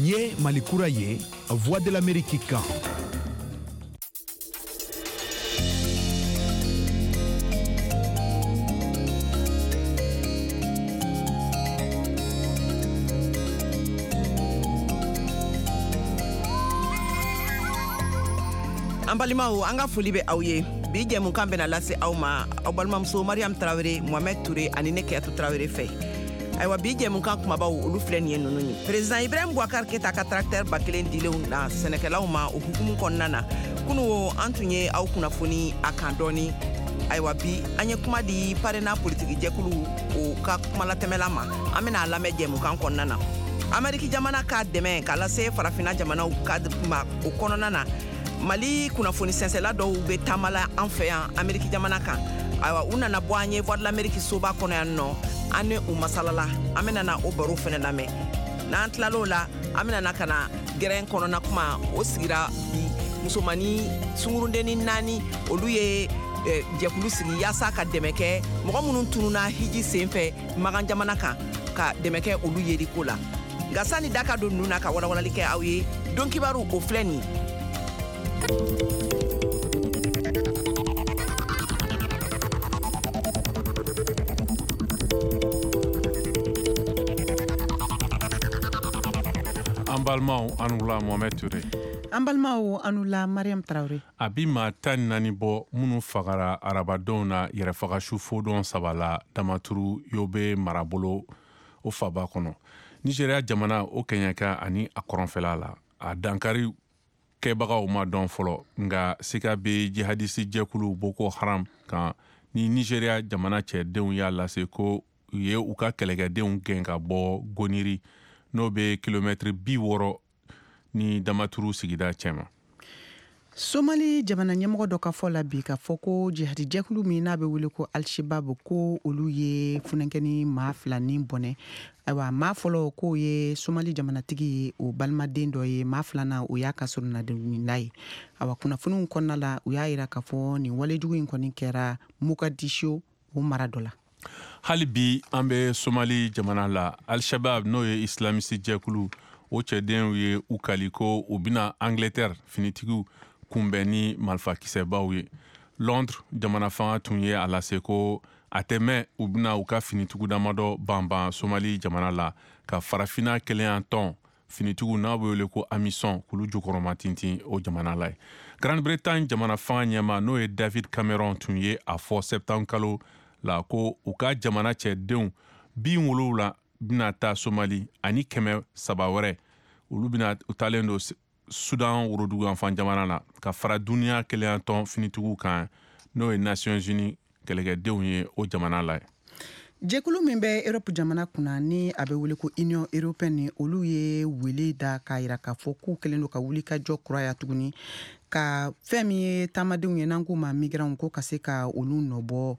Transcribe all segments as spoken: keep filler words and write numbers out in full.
Niye Malikura ye, Voix de l'Amérique kan. An balimaw an ka foli bɛ aw ye bi jɛmukan bɛna lase aw ma aw balimamuso Mariam Tarawele, Mohamed Touré ani ne Keyatu Tarawele fɛ. Ayiwa bi jɛmukan kumabaw olu filɛ nin ye nunu ye. Président Ibrahim Boubacar Keita ka tracteur ba kelen dilenw na sɛnɛkɛlaw ma o hukumu kɔnɔna na. Kunu wo an tun ye aw kunnafoni a kan dɔɔni. Ayiwa bi an ye kuma di parena politique jɛkulu o ka kumalatɛmɛla ma. An bɛna lamɛn jɛmukan kɔnɔna na. Ameriki jamana ka dɛmɛ k'a lase farafina jamanaw ka ma o kɔnɔna na. Mali kunnafoni sɛnsɛla dɔw bɛ taamala an fɛ yan Ameriki jamana kan. Ayiwa u nana bɔ an ye Voix de l'Amérique soba kɔnɔ yan nɔ. An ni u masalala an bɛna na o baro fɛnɛ lamɛn. N'an tilal'o la an bɛna na ka na gɛrɛn kɔnɔna kuma o sigira bi musomani sungurudenni naani olu ye jɛkulu sigi yaasa ka dɛmɛ kɛ mɔgɔ minnu tununa hiji senfɛ Magan jamana kan ka dɛmɛ kɛ olu yeriko la. Nka sani da ka don ninnu na ka walawalali kɛ aw ye don kibaru o filɛ nin. An balimaw anula Mohamed Touré. An balimaw anula Mariam Traoré. A bi maa tan naani bɔ minnu fagara arabadenw na yɛrɛfagasu fodɔn sabala Damaturu Yobe marabolo o faba kɔnɔ. Nigeria jamana o kɛɲɛka ani a kɔrɔnfɛla la. A dankari kɛbagaw ma dɔn fɔlɔ nga sika be jihadisi jɛkulu Boko Haram kan ni Nigeria jamana cɛdenw y'a lase ko u ye u ka kɛlɛkɛdenw gɛn ka bɔ Goniri n'o be kilomɛtiri bi wɔɔrɔ ni Damaturu sigida cɛma. Somali jamana ɲɛmɔgɔ dɔ ka fɔ la bi ka fɔ ko jihadi jɛkulu min n'a bɛ wele ko Al-Shabaab ko olu ye funankɛni maa fila ni bɔnɛ. Ayiwa maa fɔlɔ k'o ye Somali jamanatigi ye o balimaden dɔ ye maa filanan o y'a ka surunadonda ye. Ayiwa kunnafoniw kɔnɔna la u y'a yira k'a fɔ nin walejugu in kɔni kɛra Mogadiscio o mara dɔ la. Hali bi an bɛ Somali jamana la Al-Shabaab n'o ye islamisi jɛkulu o cɛdenw ye u kali ko u bɛna Angleterre finitigiw kunbɛn ni malifakisɛbaw ye. Londres jamana fanga tun ye a lase ko a tɛ mɛn u bɛna u ka finitigiw damadɔ banban Somali jamana la ka farafina kelen tɔn finitigiw n'a bɛ wele ko Amisom k'olu jukɔrɔma tintin o jamana la ye. Grande-Bretagne jamana fanga ɲɛma n'o ye David Cameron tun ye a fɔ septembre kalo la ko u ka jamana cɛdenw bi wolonwula bɛna taa Somali ani kɛmɛ saba wɛrɛ olu bɛna u talen don Sudan woroduguyanfan jamana la ka fara duniya kelen tɔn finitigiw kan n'o ye Nations Unies kɛlɛkɛdenw ye o jamana la ye. Jɛkulu min bɛ Europe jamana kunna ni a bɛ wele ko Union Européenne olu ye wele da k'a yira k'a fɔ k'u kɛlen don ka wuli ka jɔ kuraya tuguni ka fɛn min ye taamadenw ye n'an k'u ma migrants ko ka se ka olu nɔbɔ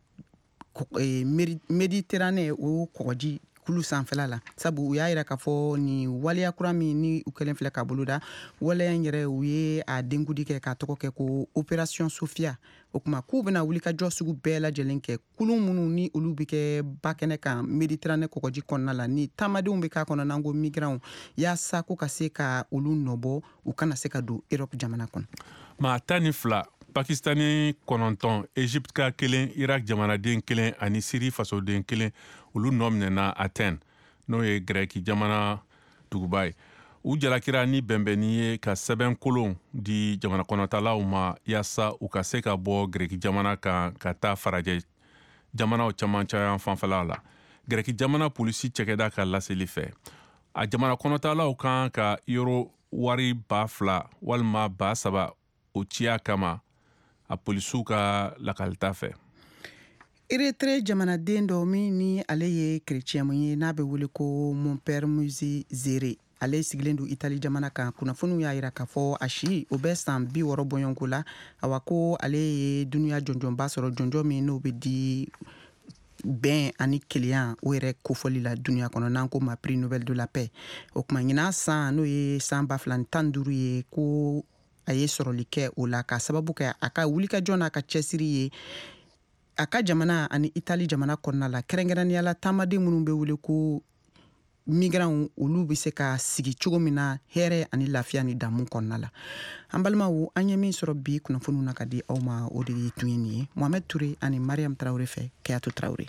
Méditerranée o kɔgɔji kulu sanfɛla la sabu u y'a yira k'a fɔ ni waleya kura min ni u kɛlen filɛ ka boloda waleya in yɛrɛ u ye a denkudi kɛ k'a tɔgɔ kɛ ko Opération Sophia o kuma k'u bɛna wuli ka jɔ sugu bɛɛ lajɛlen kɛ kulu minnu ni olu bɛ kɛ bakɛnɛ kan Méditerranée kɔgɔji kɔnɔna la ni taamadenw bɛ k'a kɔnɔ n'an ko migrants yaasa ko ka se ka olu nɔbɔ u kana se ka don Europe jamana kɔnɔ. Maa tan ni fila Pakistani kɔnɔntɔn Egypte ka kelen Irak jamanaden kelen ani Syrie fasoden kelen olu nɔ minɛna Athènes n'o ye Grɛki jamana duguba ye. U jalakira ni bɛnbɛnni ye ka sɛbɛn kolon di jamana kɔnɔtalaw ma yaasa u ka se ka bɔ Grɛki jamana kan ka taa farajɛ jamanaw camancɛ yan fanfɛla la. Grɛki jamana polisi cɛkɛda ka laseli fɛ. A jamana kɔnɔtalaw kan ka euro wari ba fila walima ba saba o ciya kama a polisiw ka lakalita fɛ. Eritrea jamanaden dɔ min ni ale ye chrétien ye n'a bɛ wele ko Mon Père Muzi Zere ale sigilen don Italie jamana kan kunnafoniw y'a yira k'a fɔ a si o bɛ san bi wɔɔrɔ bɔɲɔnko la awa ko ale ye dunuya jɔnjɔnba sɔrɔ jɔnjɔn min n'o bɛ di bɛn ani kelenya o yɛrɛ kofɔli la duniya kɔnɔ n'an ko ma prix Nobel de la paix o kuma ɲinan san n'o ye san ba fila ni tan duuru ye ko a ye sɔrɔli kɛ o la ka sababu kɛ a ka wulikajɔ n'a ka cɛsiri ye a ka jamana ani Italie jamana kɔnɔna la kɛrɛnkɛrɛnnenya la taamaden minnu bɛ wele ko migrant olu bɛ se ka sigi cogo min na hɛrɛ ani lafiya ni damu kɔnɔna la. An balimaw an ye min sɔrɔ bi kunnafoniw na ka di aw ma o de ye tun ye nin ye. Mohamed Toure ani Mariam Traoré fɛ Keyatu Traoré.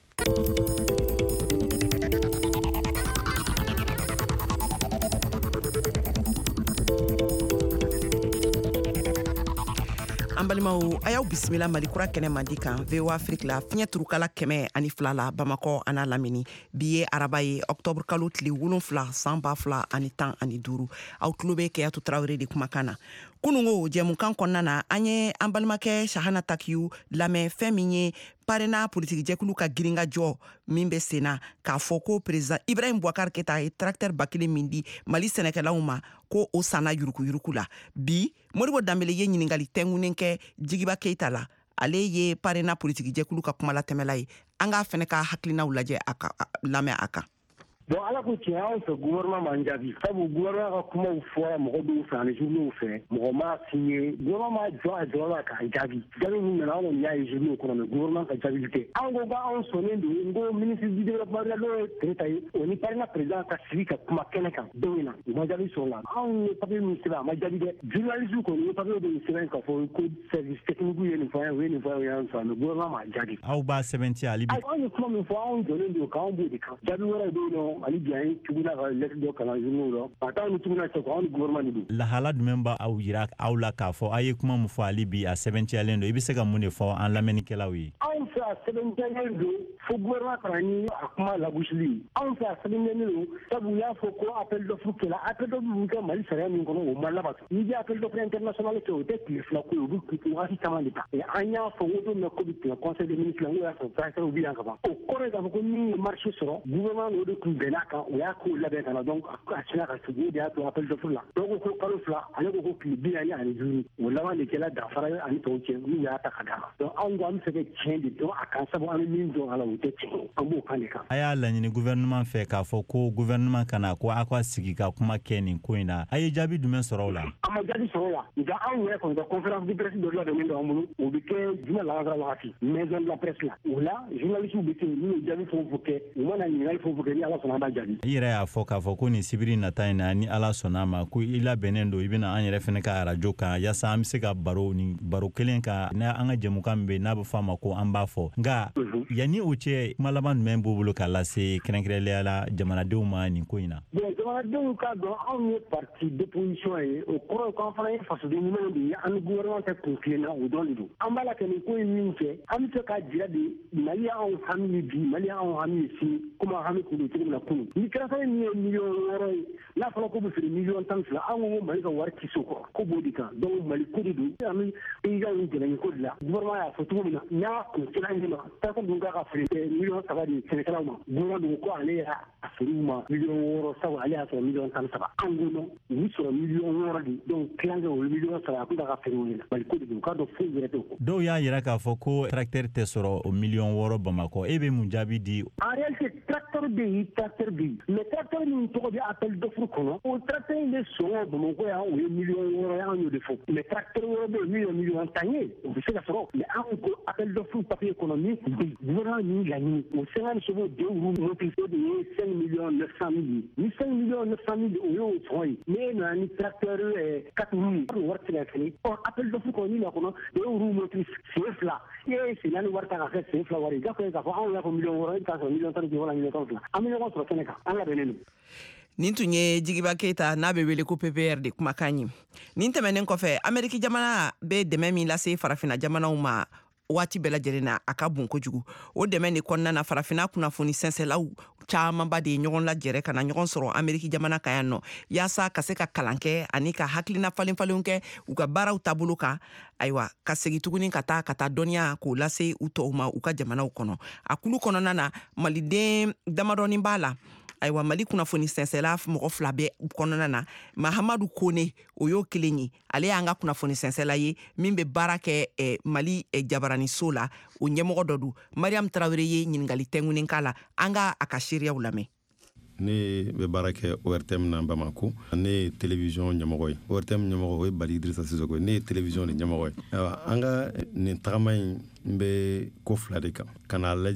An balimaw a y'aw bisimila Mali kura kɛnɛ mandi kan V O A Afrique la fiɲɛ turukala kɛmɛ ani fila la Bamakɔ ana lamini bi ye araba ye octobre kalo tile wolonfila san ba fila ani tan ani duuru aw tulo bɛ Keyatu Traoré de kumakan na. Kunungo jɛmukan kɔnɔna na an ye an balimakɛ Sahana Takiyu lamɛn fɛn min ye parena politiki jɛkulu ka giringa jɔ min bɛ senna k'a fɔ ko président Ibrahim Boubacar Keita ye tracteur ba kelen min di Mali sɛnɛkɛlaw ma ko o sanna yuruku yuruku la. Bi Modibo Dambele ye ɲiningali tɛngunen kɛ Jigiba Keita la. Ale ye parena politiki jɛkulu ka kuma latɛmɛla ye. An k'a fɛnɛ ka hakilinaw lajɛ a ka lamɛn a kan. Bon ala ko tiɲɛ anw fɛ gouvernement man jaabi sabu gouvernement ka kumaw fɔra mɔgɔ dɔw fɛ ani journaux fɛ mɔgɔ ma signé gouvernement ma jɔ a jɔyɔrɔ la k'a jaabi jaabi min nana anw kɔni y'a ye journaux kɔnɔ mais gouvernement ka jaabi tɛ anw ko k'anw sɔnnen don n ko ministre du développement rural n'o ye Keita ye o ni parena président ka sigi ka kuma kɛnɛ kan don in na u ma jaabi sɔrɔ la anw ye papier min sɛbɛn a ma jaabi dɛ journaliste kɔni ye papier dɔ sɛbɛn k'a fɔ ko service technique ye nin fɔ an ye o ye nin fɔ an ye yan fɔ mais gouvernement ma jaabi aw b'a sɛbɛntiya ali bi anw ye kuma min fɔ anw jɔlen don k'anw b'o de kan jaabi wɛrɛ bɛ yen nɔ ali bi an ye tuguna ka lettre dɔ kalan journaux la a t'anw ni tuguna cɛ ko anw ni gouvernement de don lahala jumɛn b'a aw yira aw la k'a fɔ aw ye kuma min fɔ ali bi a sɛbɛntiyalen don i bɛ se ka mun de fɔ an lamɛnnikɛlaw ye anw fɛ a sɛbɛntiyalen don fo gouvernement kana ni a kuma lagosili anw fɛ a sɛbɛntiyalen don sabu u y'a fɔ ko appel d'offre kɛla appel d'offre min kɛ Mali sariya min kɔnɔ o ma labato n'i bɛ appel d'offre international kɛ o tɛ tile fila ko ye o bɛ waati caman de ta an y'a fɔ ko don min na ko bɛ tigɛ conseil des ministres la n'o y'a sɔrɔ président bɛ yan ka ban o kɔrɔ ye k'a fɔ ko min ye marché sɔrɔ gouvernement n'o de tun bɛnn'a kan o y'a ko labɛn ka na donc a tiɲɛ ka sigi o de y'a to appel d'offre la dɔw ko ko kalo fila ale ko ko tile bi naani ani duuru o laban de kɛla danfara ye ani tɔw cɛ n'u y'a ta ka d'a ma donc anw ko an bɛ fɛ ka tiɲɛ de dɔn a kan sabu an bɛ min dɔn a la o tɛ tiɲɛ an b'o kan de kan. a y'a laɲini gouvernement fɛ k'a fɔ ko gouvernement kana ko aw ka sigi ka kuma kɛ nin ko in na a ye jaabi jumɛn sɔrɔ o la. a ma jaabi sɔrɔ o la nka anw yɛrɛ kɔni ka conférence de presse dɔ labɛnnen don an bolo o bɛ kɛ juma lansara wagati maison de la presse la o la journalistes bɛ se n'u ye jaabi fɛn o fɛn kɛ u mana ɲininkali fɛn o fɛn kɛ ni ala sɔnna an b'a jaabi. i yɛrɛ y'a fɔ k'a fɔ ko nin sibiri nata in na ni ala sɔnna ma ko i labɛnnen don i bɛna an yɛrɛ fɛnɛ ka arajo kan yaasa an bɛ se ka baro ni baro kelen kan n'a an ka jɛmukan min bɛ n'a bɛ fɔ a ma ko an b'a fɔ nka yanni o cɛ kuma laban jumɛn b'u bolo k'a lase kɛrɛnkɛrɛnnenya la jamanadenw ma nin ko in na. bon jamanadenw k'a dɔn anw ye parti d'opposition ye o kɔrɔ ye ko an fana ye fasoden ɲumanw de ye an ni gouvernement tɛ kun tilenna o dɔrɔn de don an b'a la ka nin ko in min kɛ an bɛ fɛ k'a jira de Mali y'anw hami ye bi Mali y'anw hami ye sini komi an hami kun don cogo min na kunun ni kɛrɛfɛ min ye miliyɔn wɔɔrɔ ye n'a fɔra ko bɛ feere miliyɔn tan fila an ko Mali ka wari tɛ se o kɔrɔ ko b'o de kan donc Mali ko de don an bɛ paysan ni dɛmɛ ko de la gouvernement y'a fɔ cogo min na n'a kun sera ɲɛ ma tasa dun k'a ka feere miliyɔn saba de sɛnɛkɛlaw ma gouvernement dun ko ale y'a feere u ma miliyɔn wɔɔrɔ sabu ale y'a sɔrɔ miliyɔn tan saba an ko non u bɛ sɔrɔ miliyɔn wɔɔrɔ de donc kilankɛ o ye miliyɔn saba a kun t'a ka feere o ye Mali ko de don k'a dɔn foyi yɛrɛ t'o kɔ. dɔw y'a yira k'a fɔ ko tracteur tɛ sɔrɔ o miliyɔn wɔɔrɔ Bamakɔ e bɛ mun jaabi di. en réalité tracteur bɛ yen tracteur bɛ yen mais tracteur min tɔgɔ bɛ appel d'offre kɔnɔ o tracteur in bɛ sɔngɔ Bamakɔ yan o ye miliyɔn wɔɔrɔ ye an y'o de fɔ mais tracteur wɛrɛ bɛ yen min ye miliyɔn tan ye o bɛ se ka sɔrɔ mais an ko appel d'offre papier kɔnɔ min tun bɛ yen gouvernement min laɲini o cinquante chevaux deux roues motrices o de ye cinq millions neuf cent mille ye ni cinq millions neuf cent mille o y'o sɔngɔ ye n'e nana ni tracteur quatre roues o wari tɛ ka kɛlɛ ɔ appel d'offre kɔnɔ min b'a kɔnɔ o ye roue motrice sen fila i ye sen naani wari ta k'a kɛ sen fila wari ye jagoya k'a fɔ anw y'a fɔ miliyɔn wɔɔrɔ i bɛ taa sɔrɔ miliyɔn tan ni wala miliyɔn tan fila an bɛ ɲɔgɔn sɔrɔ kɛnɛ kan an labɛnnen don. nin tun ye Jigiba Keita n'a bɛ wele ko P P R de kumakan ye nin tɛmɛnen kɔfɛ Ameriki jamana bɛ dɛmɛ min lase farafina jamanaw ma waati bɛɛ lajɛlen na a ka bon kojugu o dɛmɛ de kɔnɔna na farafina kunnafoni sɛnsɛlaw camanba de ye ɲɔgɔn lajɛrɛ ka na ɲɔgɔn sɔrɔ Ameriki jamana kan yan nɔ yaasa ka se ka kalan kɛ ani ka hakilina falen falenw kɛ u ka baaraw taabolo kan ayiwa ka segin tuguni ka taa ka taa dɔnniya k'o lase u tɔw ma u ka jamanaw kɔnɔ a kulu kɔnɔna na maliden damadɔni b'a la ayiwa Mali kunnafoni sɛnsɛla mɔgɔ fila bɛ kɔnɔna na Mahamadu Kone o y'o kelen ye ale y'an ka kunnafoni sɛnsɛla ye min bɛ baara kɛ eh, Mali eh, jabarani so la o ɲɛmɔgɔ dɔ don Mariam Traoré ye ɲininkali tɛngunen k'a la an ka a ka seereyaw lamɛn. ne bɛ baara kɛ O R T M na Bamako ne ye télévision ɲɛmɔgɔ ye O R T M ɲɛmɔgɔ o ye Bali Idrissa Sissoko ne ye télévision de ɲɛmɔgɔ ye ayiwa an ka nin tagama in n bɛ ko fila de kan ka n'a lajɛ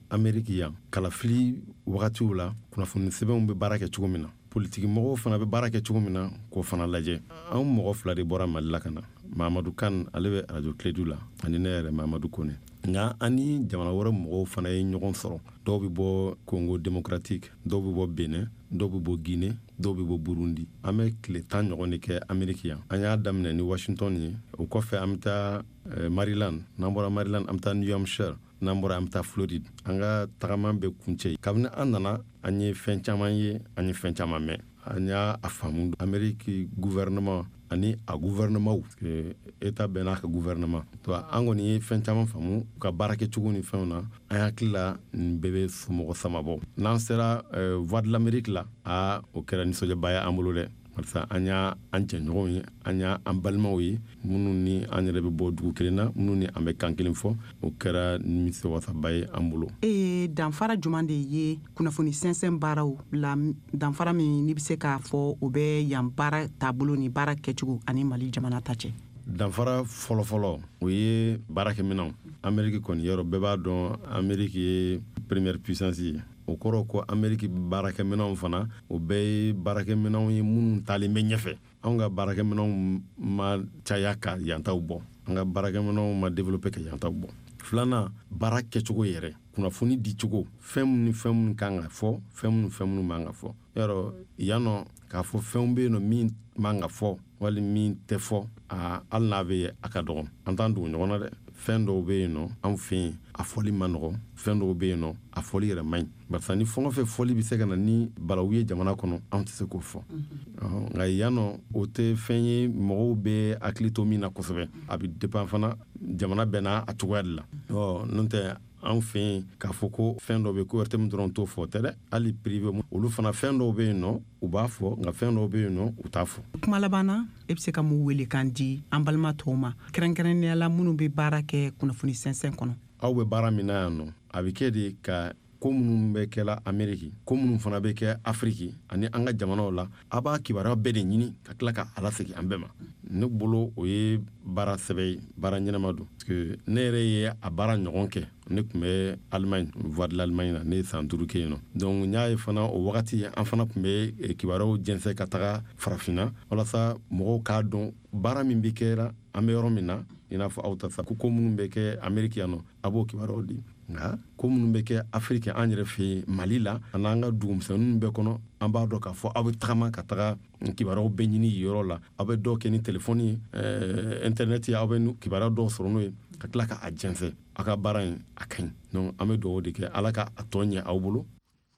Ameriki yan kalafili wagatiw la kunnafoni sɛbɛnw bɛ baara kɛ cogo min na politiki mɔgɔw fana bɛ baara kɛ cogo min na k'o fana lajɛ anw mɔgɔ fila de bɔra Mali la ka na Mahamadu Kan ale bɛ radio Kiledu la ani ne yɛrɛ Mahamadu Kone nka ani jamana wɛrɛ mɔgɔw fana ye ɲɔgɔn sɔrɔ dɔw bɛ bɔ Congo démocratique dɔw bɛ bɔ Benin dɔw bɛ bɔ Guinée dɔw bɛ bɔ Burundi an bɛ tile tan ɲɔgɔn de kɛ Ameriki yan an y'a daminɛ ni Washington ye o kɔfɛ an bɛ taa Maryland n'an bɔra Maryland an bɛ taa New Hampshire n'an bɔra an bɛ taa Floride an ka tagama bɛ kuncɛ kabini an nana an ye fɛn caman ye an ye fɛn caman mɛn an y'a faamu Ameriki gouvernement ani a gouvernement état bɛɛ n'a ka gouvernement to an kɔni ye fɛn caman faamu u ka baara kɛcogo ni fɛnw na an hakili la nin bɛɛ bɛ somɔgɔ samabɔ n'an sera voix de l'Amérique la a o kɛra nisɔndiyaba ye an bolo dɛ walasa an y'a an jɛɲɔgɔnw ye an y'a an balimaw ye minnu ni an yɛrɛ bɛ bɔ dugu kelen na minnu ni an bɛ kan kelen fɔ o kɛra nimisiwasaba ye an bolo. ee danfara juman de ye kunnafoni sɛnsɛn baaraw la danfara min ni bɛ se k'a fɔ o bɛ yan baara taabolo ni baara kɛcogo ani Mali jamana ta cɛ. danfara fɔlɔfɔlɔ o ye baarakɛminɛnw Ameriki kɔni yɔrɔ bɛɛ b'a dɔn Ameriki ye première puissance ye o kɔrɔ ko Ameriki baarakɛminɛnw fana o bɛɛ ye baarakɛminɛnw ye minnu talen bɛ ɲɛfɛ anw ka baarakɛminɛnw ma caya ka yantaw bɔ an ka baarakɛminɛnw ma développer ka yantaw bɔ filanan baara kɛcogo yɛrɛ kunnafoni di cogo fɛn minnu ni fɛn minnu kan ka fɔ fɛn minnu fɛn minnu man ka fɔ yɔrɔ yannɔ k'a fɔ fɛnw bɛ yen nɔ min man ka fɔ wali min tɛ fɔ a hali n'a bɛ a ka dɔgɔ an t'an dogo ɲɔgɔn na dɛ fɛn dɔw bɛ yen nɔ anw fɛ yen a fɔli man nɔgɔ fɛn dɔw bɛ yen nɔ a fɔli yɛrɛ man ɲi barisa ni fɛn o fɛn fɔli bɛ se ka na ni balawu ye jamana kɔnɔ anw tɛ se k'o fɔ nka yannɔ o tɛ fɛn ye mɔgɔw bɛ hakili to min na kosɛbɛ a bɛ dépend fana jamana bɛɛ n'a a cogoya de la ɔ n'o tɛ anw fɛ yen k'a fɔ ko fɛn dɔw bɛ ko R T M dɔrɔn t'o fɔ tɛ dɛ hali privé olu fana fɛn dɔw bɛ yen nɔ u b'a fɔ nka fɛn dɔw bɛ yen nɔ u t'a fɔ. kuma laban na e bɛ se ka mun wele kan di an balima tɔw ma kɛrɛnkɛrɛnnenya la minnu bɛ baara kɛ kunnafoni sɛnsɛn kɔnɔ. aw bɛ baara min na yan nɔ a bɛ kɛ de ka ko minnu bɛ kɛla Ameriki ko minnu fana bɛ kɛ Afiriki ani an ka jamanaw la a b'a kibaruya bɛɛ de ɲini ka tila ka ala segin an bɛɛ ma ne bolo o ye baara sɛbɛ ye baara ɲɛnama don parce que ne yɛrɛ ye a baara ɲɔgɔn kɛ ne tun bɛ Allemagne voix de l'Allemagne na ne ye san duuru kɛ yen nɔ donc n y'a ye fana o wagati an fana tun bɛ kibaruyaw jɛnsɛn ka taga farafinna walasa mɔgɔw k'a dɔn baara min bɛ kɛra an bɛ yɔrɔ min na i n'a fɔ aw ta sa ko ko minnu bɛ kɛ Ameriki yan nɔ a b'o kibaruyaw di nka ko minnu bɛ kɛ Afiriki an yɛrɛ fɛ yen Mali la ani an ka dugumisɛnninw bɛɛ kɔnɔ an b'a dɔn k'a fɔ aw bɛ tagama ka taga kibaruyaw bɛɛ ɲini yen yɔrɔ la aw bɛ dɔw kɛ ni telefɔni ye ɛɛ internet ye aw bɛ kibaruya dɔw sɔrɔ n'o ye ka tila k'a jɛnsɛn aw ka baara in a ka ɲi donc an bɛ dugawu de kɛ ala ka a tɔ ɲɛ aw bolo.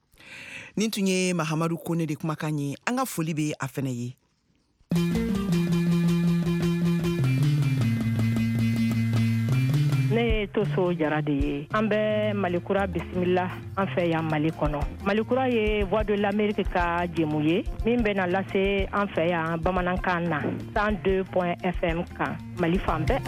nin tun ye Mahamadu Kone de kumakan ye an ka foli bɛ a fɛnɛ ye. ne ye Toso Jara de ye an bɛ Malikura bisimila an fɛ yan Mali kɔnɔ Malikura ye Voix de l'Amérique ka jɛmu ye min bɛna lase an fɛ yan bamanankan na cent deux point F M kan Mali fan bɛɛ.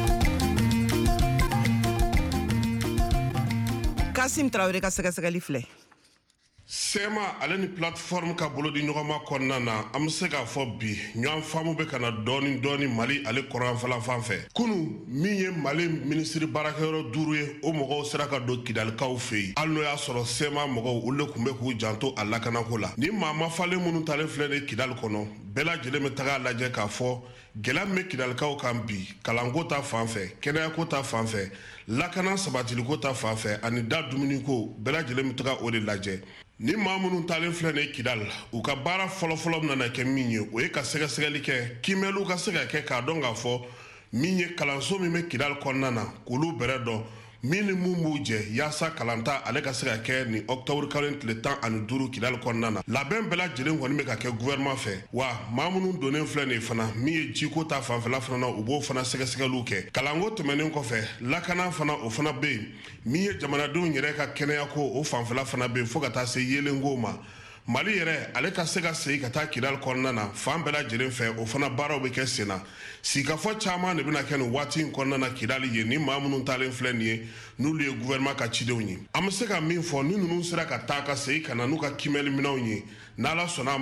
Kasim Traoré ka sɛgɛsɛgɛli filɛ. Sema ale ni plateforme ka bolo di ɲɔgɔnma kɔnɔna na an bɛ se k'a fɔ bi ɲɔgɔn faamu bɛ ka na dɔɔni dɔɔni Mali ale kɔrɔnfɛla fan fɛ kunu min ye Mali ministre baarakɛyɔrɔ duuru ye o mɔgɔw sera ka don Kidalikaw fɛ yen hali n'o y'a sɔrɔ Sema mɔgɔw olu de tun bɛ k'u janto a lakanako la ni maa ma falen minnu talen filɛ ni Kidali kɔnɔ bɛɛ lajɛlen bɛ taga lajɛ k'a fɔ gɛlɛya min bɛ Kidalikaw kan bi kalanko ta fan fɛ kɛnɛyako ta fan fɛ lakana sabatiliko ta fan fɛ ani da dumuniko bɛɛ lajɛlen bɛ taga o de lajɛ ni maa minnu talen filɛ ni Kidali u ka baara fɔlɔfɔlɔ nana kɛ min ye o ye ka sɛgɛsɛgɛli kɛ kiimɛliw ka se ka kɛ k'a dɔn k'a fɔ min ye kalanso min bɛ Kidali kɔnɔna na k'olu bɛrɛ dɔn min ni mun b'u jɛ yaasa kalanta ale ka se ka kɛ ni octobre kalo tile tan ani duuru Kidali kɔnɔna na labɛn bɛɛ lajɛlen kɔni bɛ ka kɛ gouvernement fɛ wa maa minnu donnen filɛ nin fana min ye jiko ta fanfɛla fana na u b'o fana sɛgɛsɛgɛliw kɛ kalanko tɛmɛnen kɔfɛ lakana fana o fana bɛ yen min ye jamanadenw yɛrɛ ka kɛnɛyako o fanfɛla fana bɛ yen fo ka taa se yelenko ma Mali yɛrɛ ale ka se ka segin ka taa Kidali kɔnɔna na fan bɛɛ lajɛlen fɛ o fana baaraw bɛ kɛ sen na sigikafɔ caman de bɛna kɛ nin waati in kɔnɔna na Kidali ye ni maa minnu talen filɛ nin ye n'olu ye gouvernement ka cidenw ye an bɛ se ka min fɔ ni ninnu sera ka taa ka segin ka na n'u ka kiimɛli minɛnw ye n'Ala sɔnna a ma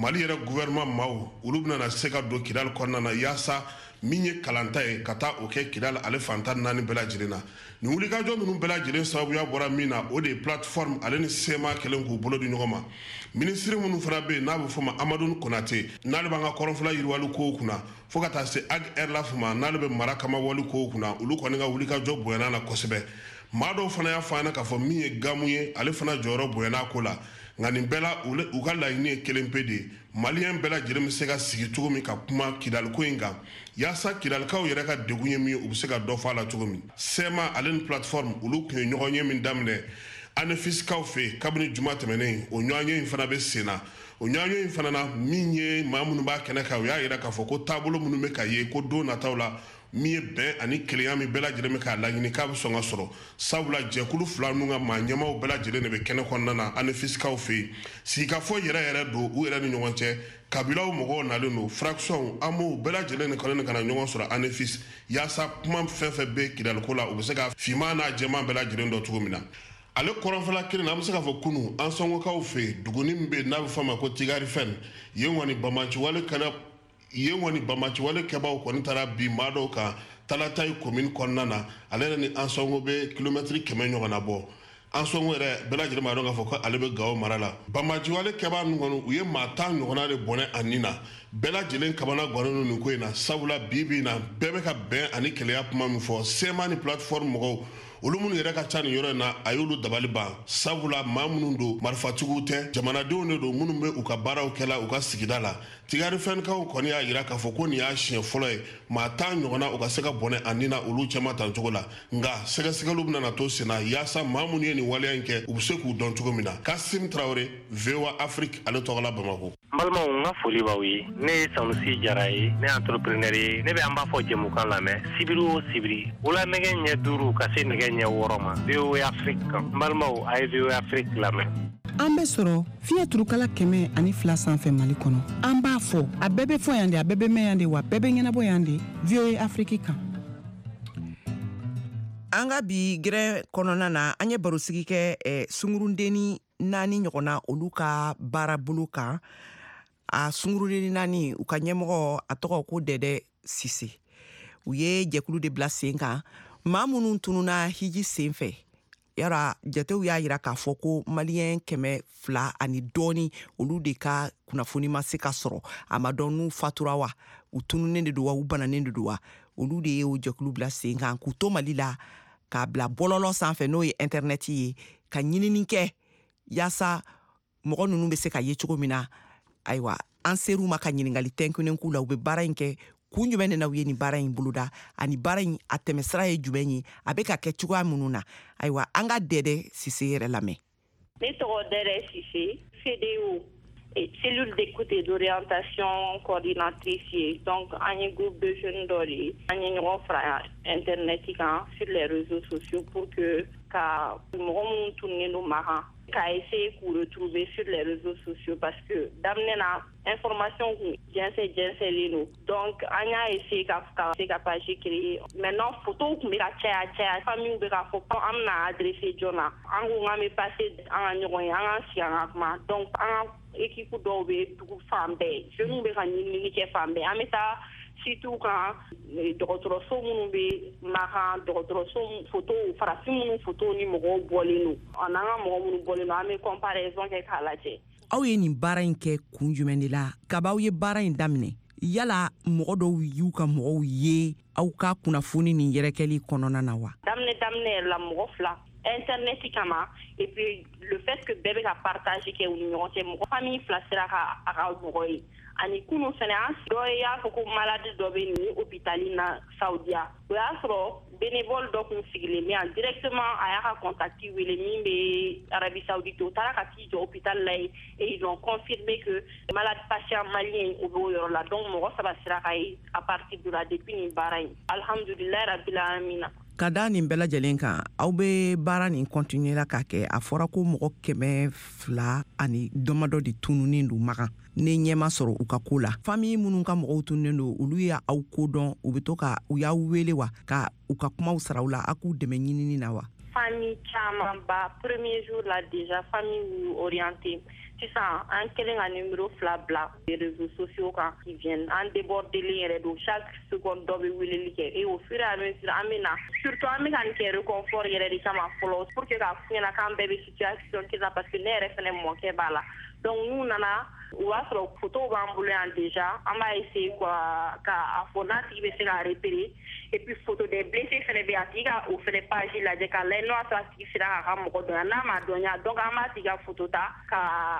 mali yɛrɛ gouvernement maaw olu bena na se ka don kidal kɔnɔna na yaasa min ye kalanta ye ka taa o kɛ kidal ale fantan naani bɛɛ lajɛlen na nin wulikajɔ minnu bɛɛ lajɛlen sababuya bɔra min na o de ye plateforme ale ni sema kelen k'u bolo di ɲɔgɔn ma ministre minnu fana bɛ yen n'a bɛ fɔ ma amadou konate n'ale b'an ka kɔrɔnfɛla yiriwali kow kunna fo ka taa se ag air la fuma n'ale bɛ mara kama wali kow kunna olu kɔni ka wulikajɔ bonyana na kosɛbɛ maa dɔw fana y'a fɔ an ɲɛna k'a fɔ min ye gamu ye ale fana jɔyɔrɔ bonyana ko la nka nin bɛɛ la u ka laɲini ye kelen pe de ye maliyɛn bɛɛ lajɛlen bɛ se ka sigi cogo min ka kuma kidaliko in kan yaasa kidalikaw yɛrɛ ka degun ye min ye u bɛ se ka dɔ fɔ a la cogo min sema ale ni plateforme olu tun ye ɲɔgɔn ye min daminɛ anefisikaw fɛ kabini juma tɛmɛnen o ɲɔgɔnye in fana bɛ sen na o ɲɔgɔnye in fana na min ye maa minnu b'a kɛnɛ kan u y'a yira k'a fɔ ko taabolo minnu bɛ ka ye ko don nataw la min ye bɛn ani kelenya min bɛɛ lajɛlen bɛ k'a laɲini k'a bɛ sɔn ka sɔrɔ sabula jɛkulu fila ninnu ka maa ɲɛmaw bɛɛ lajɛlen de bɛ kɛnɛ kɔnɔna na anefisikaw fɛ yen sigikafɔ yɛrɛ yɛrɛ don u yɛrɛ ni ɲɔgɔn cɛ kabilaw mɔgɔw nalen don fraction an b'o bɛɛ lajɛlen de kɔnɔ ka na ɲɔgɔn sɔrɔ anefis yaasa kuma fɛn fɛn bɛ kidaliko la u bɛ se ka finman n'a jɛman bɛɛ lajɛlen dɔn cogo min na ale kɔrɔnfɛla kelen na an bɛ se k'a fɔ kunu an sɔngɔkaw fɛ yen duguni min bɛ yen n'a bɛ fɔ a ma ko tigari fɛn yen kɔni bamaciwale kɛra yen kɔni bamaciwale kɛbaw kɔni taara bi maa dɔw kan talatayi commune kɔnɔna na ale yɛrɛ ni an sɔngɔ bɛ kilomɛtiri kɛmɛ ɲɔgɔn na bɔ an sɔngɔ yɛrɛ bɛɛ lajɛlen b'a dɔn k'a fɔ ko ale bɛ gawo mara la bamaciwale kɛba ninnu kɔni u ye maa tan ɲɔgɔnna de bɔnɛ a nin na bɛɛ lajɛlen kabana gannen nin ko in na sabula bi bi in na bɛɛ bɛ ka bɛn ani kɛlɛya kuma min fɔ sema ni plateforme mɔgɔw olu minnu yɛrɛ ka ca nin yɔrɔ in na a y'olu dabali ban sabula maa minnu don marifatigiw tɛ jamanadenw de don minnu bɛ u ka baaraw kɛla u ka sigida la tigari fɛnkaw kɔni y'a yira k'a fɔ ko nin y'a siɲɛ fɔlɔ ye maa tan ɲɔgɔnna u ka se ka bɔnɛ a nin na olu cɛma tan cogo la nka sɛgɛsɛgɛliw bɛna na to sen na yaasa maa minnu ye nin waleya in kɛ u bɛ se k'u dɔn cogo min na kasim tarawele V O A Afrique ale tɔgɔla Bamako. n balimaw n ka foli b'aw ye ne ye sanusi jara ye ne ye entrepreneur ye ne bɛ an b'a fɔ jɛmukan lamɛn sibiri o sibiri wula nɛgɛ ɲɛ duuru ka se nɛgɛ ɲɛ wɔɔrɔ ma V O A Afrique kan n balimaw a ye V O A Afrique lamɛn. an bɛ sɔrɔ fiɲɛ turukala kɛmɛ ani fila sanfɛ mali kɔnɔ an b'a fɔ a bɛɛ bɛ fɔ yan de a bɛɛ bɛ mɛn yan de wa bɛɛ bɛ ɲɛnabɔ yan de V O A Afrique kan. an ka bi gɛrɛ kɔnɔna na an ye barosigi kɛ eh, sungurundeni naani ɲɔgɔnna olu ka baara bolo kan a sungurundeni naani u ka ɲɛmɔgɔ a tɔgɔ ko dɛdɛ sise u ye jɛkulu de bila sen kan maa minnu tununa hiji sen fɛ yara jatew y'a yira k'a fɔ ko maliyɛn kɛmɛ fila ani dɔɔni olu de ka kunnafoni ma se ka sɔrɔ a ma dɔn n'u fatura wa u tununen de don wa u bananen de don wa olu de ye o jɛkulu bila sen kan k'u to mali la k'a bila bɔlɔlɔ sanfɛ n'o ye internet ye ka ɲinini kɛ yaasa mɔgɔ ninnu bɛ se ka ye cogo min na ayiwa an ser'u ma ka ɲiningali tɛnkunen k'u la u bɛ baara in kɛ kun jumɛn de na u ye nin baara in boloda ani baara in a tɛmɛsira ye jumɛn ye a bɛ ka kɛ cogoya minnu na ayiwa an ka dɛdɛ sise yɛrɛ lamɛn. ne tɔgɔ dɛdɛ sise C D O cellule d'écoute et d'orientation coordinatrice ye donc an ye groupe de jeunes dɔ de ye an ye ɲɔgɔn fara internet kan sur les réseaux sociaux pour que ka mɔgɔ minnu tununen don ma kan k'a essayer k'u retrouver sur les réseaux sociaux parce que daminɛ na information kun jɛnsɛ jɛnsɛlen don donc an y'a essayer ka ka se ka page créer maintenant photo kun bɛ ka caya caya famille bɛ ka fɔ ko an bɛna adresser joona an ko k'an bɛ passer an ka ɲɔgɔn ye an k'an sigi an ka kuma donc an ka équipe dɔw bɛ dugu fan bɛɛ jeunes bɛ ka ɲinini kɛ fan bɛɛ an bɛ taa situ kan dɔgɔtɔrɔso minnu bɛ makan dɔgɔtɔrɔso photo farafin minnu photo ni mɔgɔw bɔlen don an n'an ka mɔgɔ minnu bɔlen don an bɛ comparaison kɛ k'a lajɛ. aw ye nin baara in kɛ kun jumɛn de la kabaw ye baara in daminɛ yala mɔgɔ dɔw y'u ka mɔgɔw ye aw ka kunnafoni nin yɛrɛkɛli kɔnɔna na wa. daminɛ daminɛ yɛrɛ la mɔgɔ fila internet kama et puis le fait que bɛɛ bɛ ka partage kɛ u ni ɲɔgɔn cɛ mɔgɔ famille fila sera ka a ka mɔgɔ ye ani kunu fɛnɛ an dɔ y'a fɔ ko malade dɔ bɛ nin hôpitali na Saudiya o y'a sɔrɔ bénévole dɔ kun sigilen bɛ yan directement a y'a ka contacti wele min bɛ Arabie Saoudite o taara ka t'i jɔ hôpital la ye et ils ont confirmé que malade patient malien o bɛ o yɔrɔ la donc mɔgɔ saba sera ka ye à partir de la depuis nin baara in alhamdulilayi rabbil alamina. ka da nin bɛɛ lajɛlen kan aw bɛ baara nin continuera ka kɛ a fɔra ko mɔgɔ kɛmɛ fila ani dɔmɔdɔ de tununen don makan ne ɲɛma sɔrɔ u ka ko la famille minnu ka mɔgɔw tununen don olu y'a aw ko dɔn u bɛ to ka u y'aw wele wa ka u ka kumaw sara u la a k'u dɛmɛ ɲinini na wa. famille caman ba premier jour là déjà famille orientée. Sisan an kelen ka numéro fila bila les réseaux sociaux kan qui viennent en débordelen yɛrɛ don chaque seconde dɔ bɛ weleli kɛ et au fur et à mesure an bɛ na surtout an bɛ ka nin kɛ réconfort yɛrɛ de kama fɔlɔ pour que k'a f'u ɲɛna k'an bɛɛ bɛ situation kelen na parce que ne yɛrɛ fɛnɛ mɔkɛ b'a la donc n'u nana o b'a sɔrɔ photos b'an bolo yan déjà an b'a essayer quoi k'a fɔ n'a tigi bɛ se k'a repérer et puis photo des blessés fɛnɛ bɛ yen a tigi ka o fɛnɛ page lajɛ k'a lajɛ n'o y'a sɔrɔ a tigi sera k'a ka mɔgɔ dɔn n'a ma dɔn ya donc an b'a tigi ka photo ta ka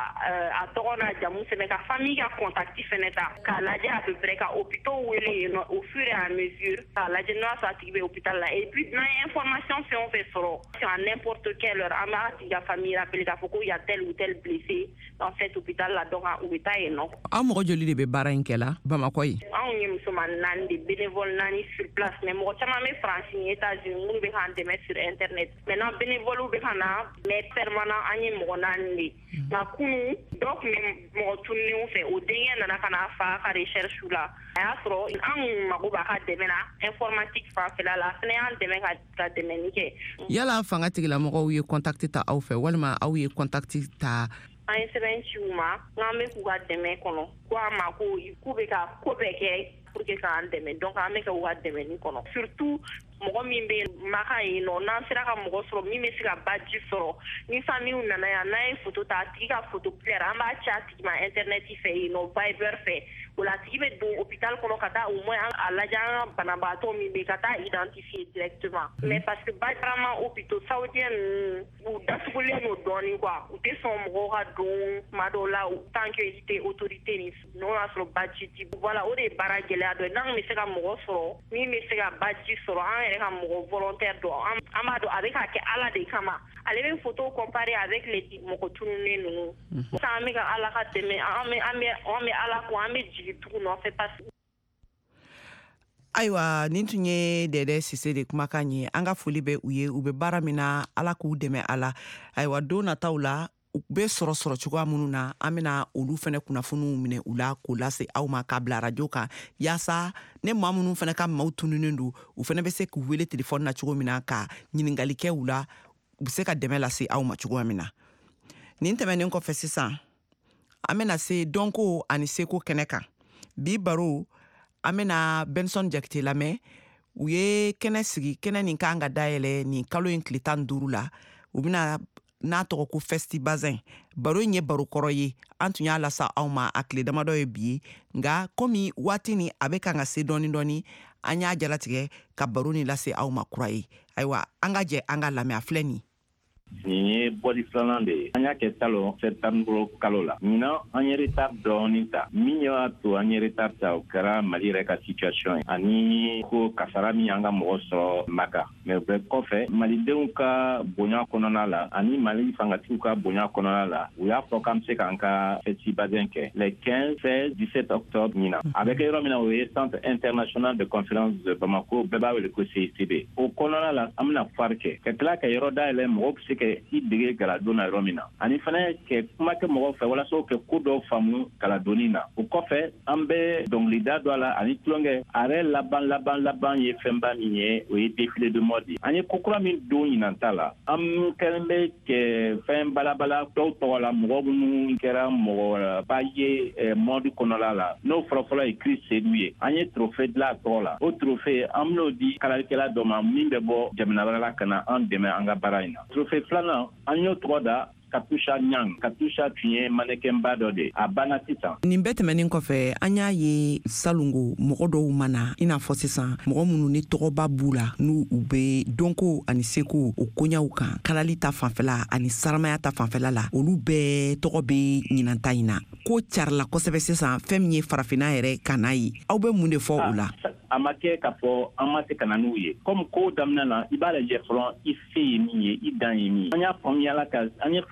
a tɔgɔ n'a jamu sɛbɛn ka famille ka contact fɛnɛ ta k'a lajɛ à peu près ka hôpitaux wele yen nɔ au fur et à mesure k'a lajɛ n'o y'a sɔrɔ a tigi bɛ hôpital la et puis n'an ye information fɛn o fɛn sɔrɔ à n'importe quelle heure an b'a tigi ka famille rappeler k'a fɔ ko y a tel ou tel blessé dans cet hôpital la donc u bɛ taa yen nɔ. Aw mɔgɔ joli de bɛ baara in kɛ la Bamakɔ yen? Anw ye musoman naani de bénévole naani sur place mais mɔgɔ caman bɛ France ni États-Unis minnu bɛ k'an dɛmɛ sur internet maintenant bénévole bɛ ka na mais permanent an ye mɔgɔ naani de nka kunu dɔ tun bɛ mɔgɔ tununnenw fɛ o denkɛ nana ka na fa ka recherche la a y'a sɔrɔ an mago b'a ka dɛmɛ na informatique fanfɛla la a fana y'an dɛmɛ ka dɛmɛni kɛ. Yala fanga tigilamɔgɔw ye contact ta aw fɛ walima aw ye contact ta? An ye sɛbɛn ci u ma n'an bɛ k'u ka dɛmɛ kɔnɔ ko a ma ko k'u bɛ ka ko bɛɛ kɛ pour que k'an dɛmɛ donc an bɛ kɛ u ka dɛmɛni kɔnɔ surtout mɔgɔ min bɛ maka yen nɔ n'an sera ka mɔgɔ sɔrɔ min bɛ se ka baji sɔrɔ ni famille nana yan n'an ye photo ta a tigi ka photo claire an b'a ci a tigi ma internet fɛ yen nɔ Viber fɛ o la a tigi bɛ don hôpital kɔnɔ ka taa au moins a lajɛ an ka banabaatɔ min bɛ ka taa identifier directement mais parce que barama hôpitaux saoudiens ninnu u datugulen don dɔɔnin quoi u tɛ sɔn mɔgɔw ka don tuma dɔw la tant que i tɛ autorité ni n'o y'a sɔrɔ baji ti voilà o de ye baara gɛlɛya dɔ ye n'an bɛ se ka mɔgɔ sɔrɔ min bɛ se ka baji sɔrɔ an yɛrɛ ka mɔgɔ volontaire dɔ an b'a dɔn a bɛ ka kɛ ala de kama ale bɛ photo comparer avec les mɔgɔ tununnen ninnu sisan an bɛ ka ala ka dɛmɛ an bɛ an bɛ an bɛ ala ko an bɛ jigin tugu nɔfɛ parce que ayiwa nin tun ye Dɛdɛ Sise de kumakan ye an ka foli bɛ u ye u bɛ baara min na ala k'u dɛmɛ a la ayiwa don nataw la u bɛ sɔrɔ sɔrɔ cogoya minnu na an bɛna olu fana kunnafoniw minɛ u la k'o lase aw ma k'a bila arajo kan yaasa ne maa minnu fana ka maaw tununnen don u fana bɛ se k'u wele telefɔni na cogo min na ka ɲininkali kɛ u la u bɛ se ka dɛmɛ lase aw ma cogoya min na nin tɛmɛnen kɔfɛ sisan an bɛna se dɔnko ani seko kɛnɛ kan bi baro an bɛna Benson Jakite lamɛn u ye kɛnɛ sigi kɛnɛ nin kan ka dayɛlɛ nin kalo in tile tan ni duuru la u bɛna n'a tɔgɔ ko Festi Bazin baro in ye baro kɔrɔ ye an tun y'a lasa aw ma a tile damadɔ ye bi ye nka komi waati ni a bɛ kan ka se dɔɔni dɔɔni an y'a jalatigɛ ka baro ni lase aw ma kura ye ayiwa an ka jɛ an ka lamɛn a filɛ nin nin ye bɔdi filanan de ye an y'a kɛ salon septembre kalo la ɲinan an ye retard dɔɔni ta min y'a to an ye retard ta o kɛra Mali yɛrɛ ka situation ye ani ko kasara min y'an ka mɔgɔ sɔrɔ Maka mais o bɛɛ kɔfɛ malidenw ka bonya kɔnɔna la ani Mali fangatigiw ka bonya kɔnɔna la u y'a fɔ k'an bɛ se k'an ka Festi Bazin kɛ les quinze, seize, dix-sept octobre ɲinan a bɛ kɛ yɔrɔ min na o ye centre international de conférence de Bamako bɛɛ b'a wele ko C I C B o kɔnɔna la an bɛna foire kɛ ka tila ka yɔrɔ dayɛlɛ mɔgɔw bɛ se kɛ i dege galadon na yɔrɔ min na ani fana kɛ kuma kɛ mɔgɔw fɛ walasa o kɛ ko dɔw faamu galadonni na o kɔfɛ an bɛ dɔnkilida dɔ a la ani tulonkɛ a yɛrɛ laban laban laban ye fɛnba min ye o ye défilé de mode ye an ye ko kura min don ɲinan ta la an kɛlen bɛ kɛ fɛn balabala dɔw tɔgɔ la mɔgɔ minnu kɛra mɔgɔba ye mode kɔnɔla la n'o fɔlɔfɔlɔ ye Chris Seydou ye an ye trophée dilan a tɔgɔ la o trophée an bɛn'o di kalalikɛla dɔ ma min bɛ bɔ jamana wɛrɛ la ka na an dɛmɛ an ka baara in na trophée filanan an y'o tɔgɔ da Katusha Nyang. Katusha tun ye mannequin-ba dɔ de a banna sisan. Nin bɛɛ tɛmɛnen kɔfɛ an y'a ye salongo mɔgɔ dɔw mana i n'a fɔ sisan mɔgɔ minnu ni tɔgɔba b'u la n'u u bɛ dɔnko ani seko o koɲaw kan kalali ta fanfɛla ani saramaya ta fanfɛla la olu bɛɛ tɔgɔ bɛ ɲinanta in na ko carila kosɛbɛ sisan fɛn min ye farafinna yɛrɛ ka n'a ye aw bɛ mun de fɔ o la a ma kɛ k'a fɔ an ma se ka na n'u ye comme ko daminɛ na i b'a lajɛ fɔlɔ i se ye min ye i dan ye min ye an y'a faamuyala ka an ye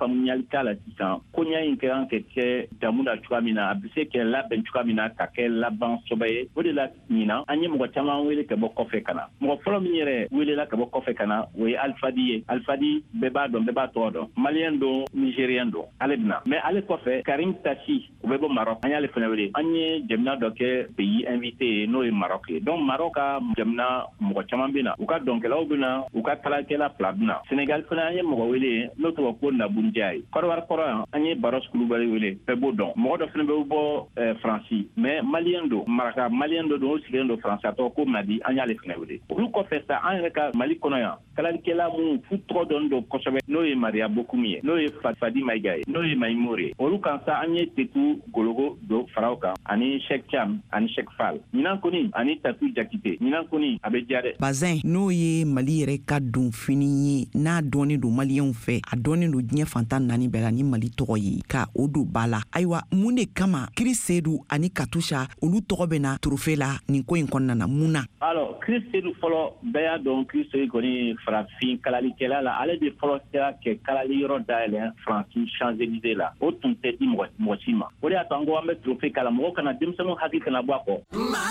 faamuyali k'a la sisan koɲa in ka kan ka kɛ damu la cogoya min na a bɛ se ka labɛn cogoya min na ka kɛ laban sɔbɛ ye o de la ɲinan an ye mɔgɔ caman wele ka bɔ kɔfɛ ka na mɔgɔ fɔlɔ min yɛrɛ welela ka bɔ kɔfɛ ka na o ye alifadi ye alifadi bɛɛ b'a dɔn bɛɛ b'a tɔgɔ dɔn maliyɛn don nigérien don ale bɛna mais ale kɔfɛ karim tasi o bɛ bɔ Maroc an y'ale fana wele an ye jamana dɔ kɛ pays invité ye n'o ye Maroc ye donc Maroc ka jamana mɔgɔ caman bɛ na u ka dɔnkɛlaw bɛ na u ka kalakɛla fila bɛ na Sénégal fana an ye mɔgɔ wele n'o tɔgɔ ko Nabundiya ye Côte d'Ivoire kɔrɔ yan an ye Baros Kulubali wele bɛɛ b'o dɔn mɔgɔ dɔ fana bɛ bɔ Faransi mais maliyɛn don maraka maliyɛn dɔ don o sigilen don Faransi a tɔgɔ ko Madi an y'ale fana wele olu kɔfɛ sa an yɛrɛ ka Mali kɔnɔ yan kalalikɛla minnu fu tɔgɔ dɔn don kosɛbɛ n'o ye Maria Bokoum ye n'o ye Fadi Maïga ye n'o ye Maïmour ye olu kan sa an ye Tetu Gologo do faraw kan ani Cheikh Thiam ani Cheikh Fall ɲinan kɔni ani Tatu Jakite ɲinan kɔni a bɛ diya dɛ Bazin n'o ye Mali yɛrɛ ka don fini ye n'a dɔɔnin don maliyɛnw fɛ a dɔɔnin don diɲɛ fantan naani bɛɛ la ni Mali tɔgɔ ye ka o don ba la ayiwa mun de kama Chris Seydou ani Katusha olu tɔgɔ bɛ na trophée la nin ko in kɔnɔna na mun na alors Chris Seydou fɔlɔ bɛɛ y'a dɔn Chris Seydou kɔni farafin kalalikɛla la ale de fɔlɔ sera kɛ kalali yɔrɔ dayɛlɛ Faransi Champs-Élysées la o tun tɛ di mɔgɔ mɔgɔ si ma o de y'a to an ko an bɛ trophée kala mɔgɔ kana denmisɛnninw hakili kana bɔ a kɔ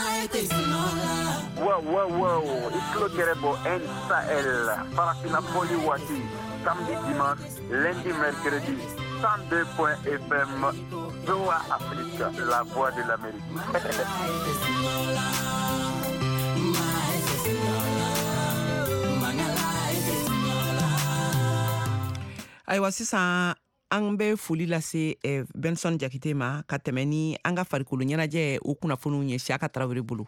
wow wow wow iklo kerebo en Sahel farafina foli waati samedi dimanche lundi mercredi cent deux point F M V O A Afrique la voix de l'Amérique ayiwa sisan an bɛ foli lase eh, Benson Jakite ma ka tɛmɛ ni an ka farikolo ɲɛnajɛ o kunnafoniw ye Siaka Tarawele bolo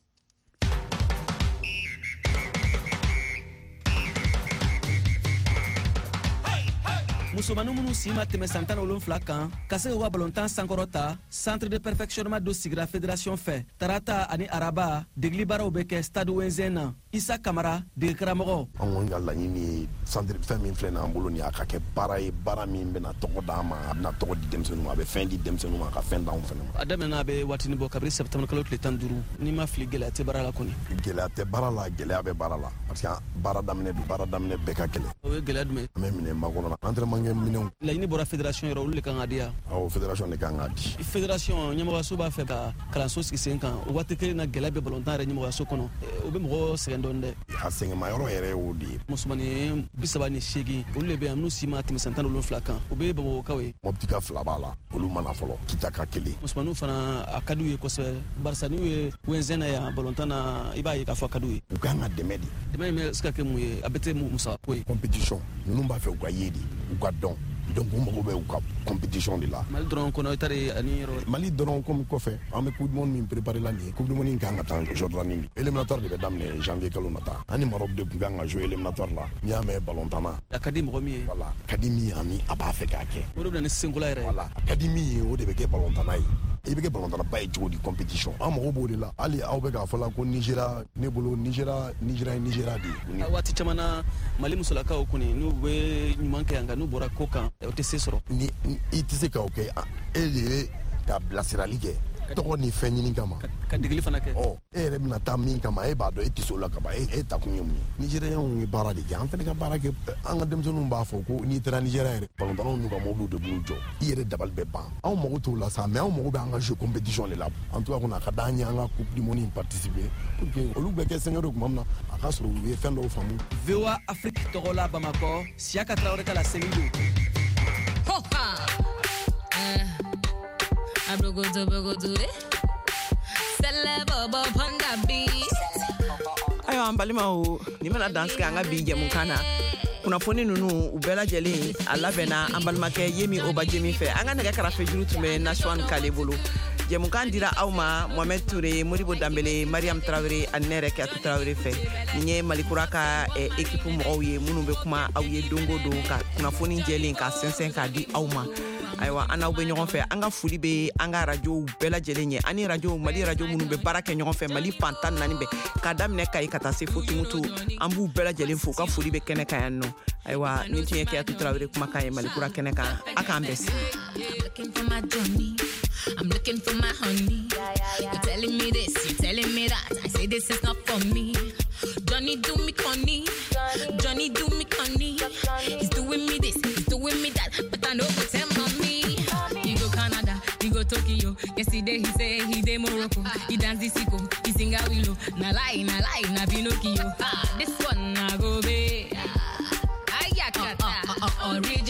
musomaninw minnu si ma tɛmɛ san tan ni wolonwula kan ka se k'u ka balontan sankɔrɔ ta centre de perfectionnement do sigira fédération fɛ tarata ani araba degeli baaraw bɛ kɛ stade wenzɛn na Isa Kamara degekaramɔgɔ an kɔni ka laɲini ye centre fɛn min filɛ n'an bolo nin a ka kɛ baara ye baara min bɛna tɔgɔ d'an ma a bɛna tɔgɔ di denmisɛnninw ma a bɛ fɛn di denmisɛnninw ma a ka fɛn d'anw fana ma a daminɛna a bɛ waatini bɔ kabiri septembre kalo tile tan ni duuru n'i ma fili gɛlɛya tɛ baara la kɔni gɛlɛya tɛ baara la gɛlɛya bɛ baara la parce que baara daminɛ don baara daminɛ bɛɛ ka gɛlɛn o ye gɛlɛya jumɛn an bɛ minɛ makɔnɔ na entraînement kɛ minɛnw laɲini bɔra fédération yɔrɔ olu de kan ka di yan awɔ fédération de kan ka di fédération ɲɛmɔgɔyaso b'a fɛ ka kalanso sigi sen kan o waati kelen na gɛlɛya bɛ balontan yɛrɛ ɲɛmɔgɔyaso kɔnɔ o bɛ mɔgɔ sɛgɛn dɔɔni dɛ a sɛgɛnma yɔrɔ yɛrɛ y'o de ye musomanin bi saba ni seegin olu de bɛ yan n'u si ma tɛmɛ san tan ni wolonwula kan o bɛ bamakɔkaw ye mɔbiti ka fila b'a la olu mana fɔlɔ kita ka kelen musomaninw fana a ka d'u ye kosɛbɛ barisa n'u ye wɛnzɛn na yan balontan na i b'a ye k'a fɔ a ka d'u ye u kan ka dɛmɛ de dɛmɛ in bɛ se ka kɛ mun ye a bɛ tɛ musako ye compétition ninnu b'a fɛ u ka ye de u ka dɔn donc u mago bɛ u ka compétition de la Mali dɔrɔn kɔnɔ i ta de ani yɔrɔ Mali dɔrɔn komi kɔfɛ an bɛ coupe du monde min préparé la nin ye coupe du monde in kan ka taa Jordanie de éliminatoire de bɛ daminɛ janvier kalo nata ani Maroc de tun kan ka jouer éliminatoire la n'i y'a mɛn balontan na a ka di mɔgɔ min ye voilà ka di min ye ani a b'a fɛ k'a kɛ o de bɛ na ni senkola yɛrɛ voilà ka di min ye o de bɛ kɛ balontanna ye i bɛ kɛ balontanaba ye cogo di compétition an mago b'o de la hali aw bɛ k'a fɔ la ko Nigéria ne bolo Nigéria Nigéria ye Nigéria de ye waati caman na Mali musolakaw kɔni n'u bɛ ɲuman kɛ yan nka n'u bɔra ko kan o tɛ se sɔrɔ ni i tɛ se k'o kɛ e de ye ka bilasirali kɛ tɔgɔ ni fɛn ɲini kama ka degeli fana kɛ ɔ e yɛrɛ bɛna taa min kama e b'a dɔn e tɛ se o la kaban e ta kun ye mun ye nigériyɛnw ye baara de kɛ an fana ka baara kɛ an ka denmisɛnninw b'a fɔ ko n'i taara nigériya yɛrɛ balontannaw n'u ka mobiliw de b'u jɔ i yɛrɛ dabali bɛ ban anw mago t'o la sa mais anw mago bɛ an ka jeu compétition de la en tout cas kɔni a ka d'an ye an ka coupe du monde in participer pour que olu bɛ kɛ sɛngɛrɛ tuma min na a ka sɔrɔ u ye fɛn dɔw faamu V O A Afrique tɔgɔ la Bamakɔ Siaka Tarawele ka la segin don Abrogodo brogodo eh Celebo bonda beat ayo an balimaw ni mana danse an ka bi jɛmukan na kunnafoni ninnu u bɛɛ lajɛlen a labɛnna an balimakɛ Yemi Obajemi fɛ an ka nɛgɛ karafe juru tun bɛ Nashwan Kale bolo jɛmukan dira aw ma Mohamed Touré Modibo Dambele Mariam Traoré ani ne yɛrɛ Kiyatu Traoré fɛ nin ye Malikura ka équipe mɔgɔw ye minnu bɛ kuma aw ye don o don ka kunnafoni jɛlen ka sɛnsɛn k'a di aw ma ayiwa an n'aw bɛ ɲɔgɔn fɛ an ka foli bɛ an ka radio bɛɛ lajɛlen ye ani radio Mali radio minnu bɛ baara kɛ ɲɔgɔn fɛ Mali fan tan naani bɛɛ k'a daminɛ Kayi ka taa se fo Tumutu an b'u bɛɛ lajɛlen fo ka foli bɛ kɛnɛ kan yan nɔ ayiwa nin tun ye Kiyatu Traoré kumakan ye Malikura kɛnɛ kan a k'an bɛɛ si I'm looking for my honey. You're telling me this, you're telling me that. I say this is not for me. Johnny do me conny. Johnny do me conny. He's doing me this, he's doing me that. But I know put him on me. He go Canada, he go Tokyo. Yesterday he say he de Morocco. He dance the sicko, he sing a willow. Na lie, na lie, na Pinocchio. Ah, this one na go be. Ayakata, original.